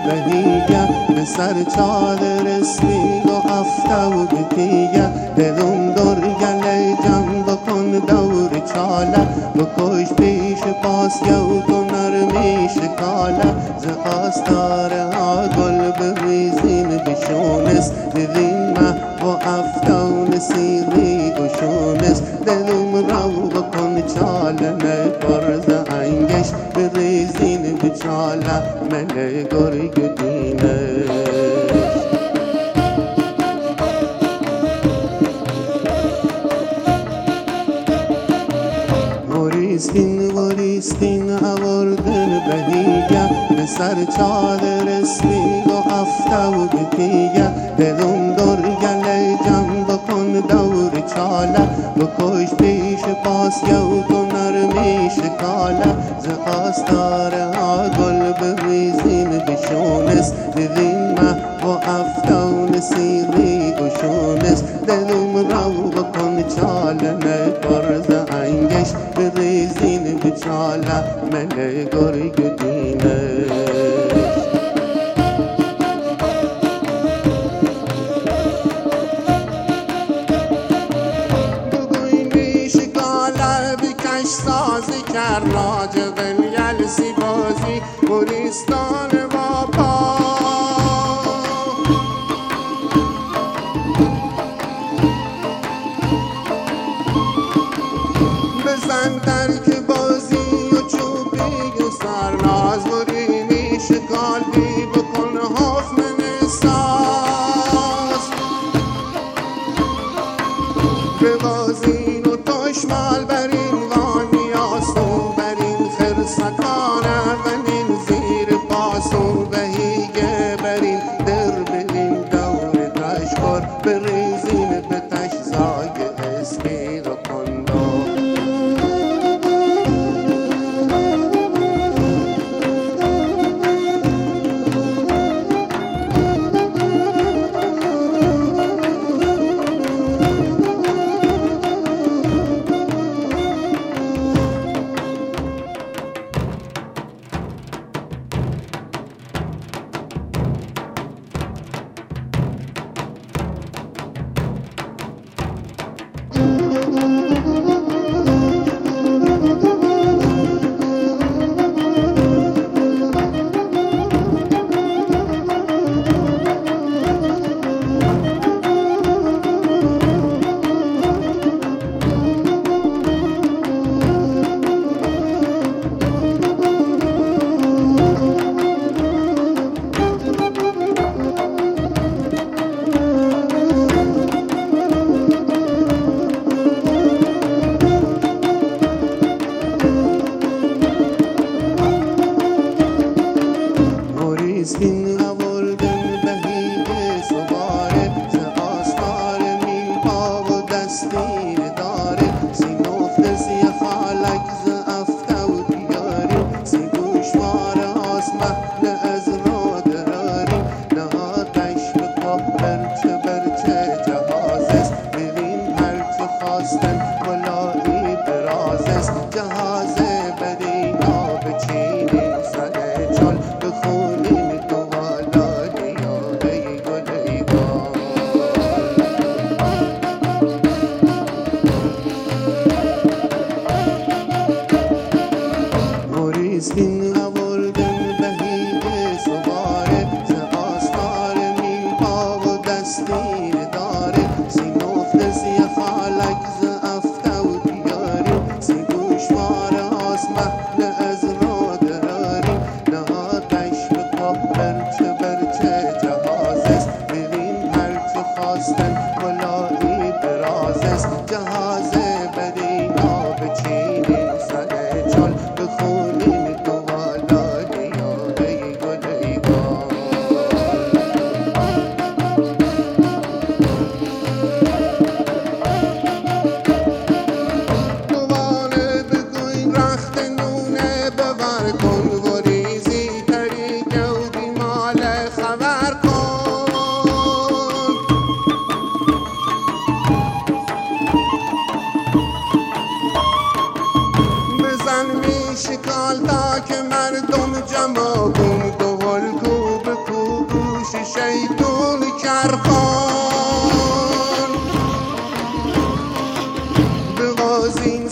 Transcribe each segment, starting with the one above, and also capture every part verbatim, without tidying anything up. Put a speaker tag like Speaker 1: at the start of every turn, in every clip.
Speaker 1: بهیگه به سر چادر اسمی و افته و بتیگه دلم در گله جمع بکن دور چاله بکش پیش پاس یو تو نرمیش کاله ز خواستاره ها گل بریزین بشونست دیدین مه و افته و نسیری گشونست دلم رو بکن چاله نکر ز انگش بریزین بچاله مله گرگ دینش وریستین وریستین آوردن بهیگه به سر چادر اسمی و افته و بتیگه دلم در گله جمع بکن دور چاله بکش پیش پاس یو تو نرمیش کاله ز خواستاره ها گل بریزین بشونست دیدین مه و افته و نسیری گشونست دلم رو بکن چاله نکر ز انگش بریزین بچاله مله گرگ دینش سازی کرد راجب یلسی بازی گلستان با پا بزن درک بازی و چوبی و سرناز برینی شکالی بکن حفن ساز ببازین و تشمال برین سکانه بنین زیر پاسو بهیگه برین در بنین دور تشکر بریزین به تشزای اسمی و کندو وریستین آوردن بهیگه سواره ز آستار میل پا و دستین داره سی نفت سی خالک ز افته و دیاری سی گوشوار آسمه از را دراری نه آتش به پا برچه برچه جهاز است ببین هرچه خواستن کلاهی دراز است جهاز برینا به چینی سر چال بخونی وریستین آوردن بهیگه سواره ز آستار میل پا و دستین داره سی نفت سی خالک ز افته و دیاری سی گوشوار آسمه از را دراری نه آتش به پا برچه برچه جهاز است ببین هرچه خواستن کلاهی دراز است جهاز برینا به چینی سر چال بخونی شکال تا که مردم جمع کن دول کو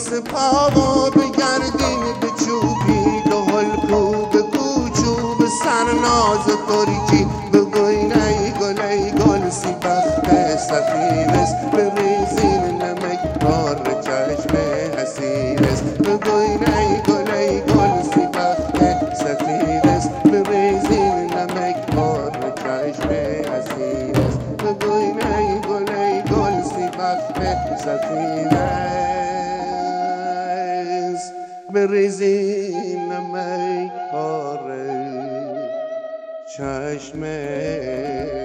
Speaker 1: مثل پاوا بگردیم به چوبی دهل کوب کوچوب سرناز ترکی بگوی ای گل ای گل سی بخت سفیرست بریزین نمک بار چشم حسیرست بگوی ای گل ای گل سی بخت سفیرست بریزین نمک بار چشم حسیرست بگوی ای گل ای گل سی بخت سفیرست بریزین نمک بار چشم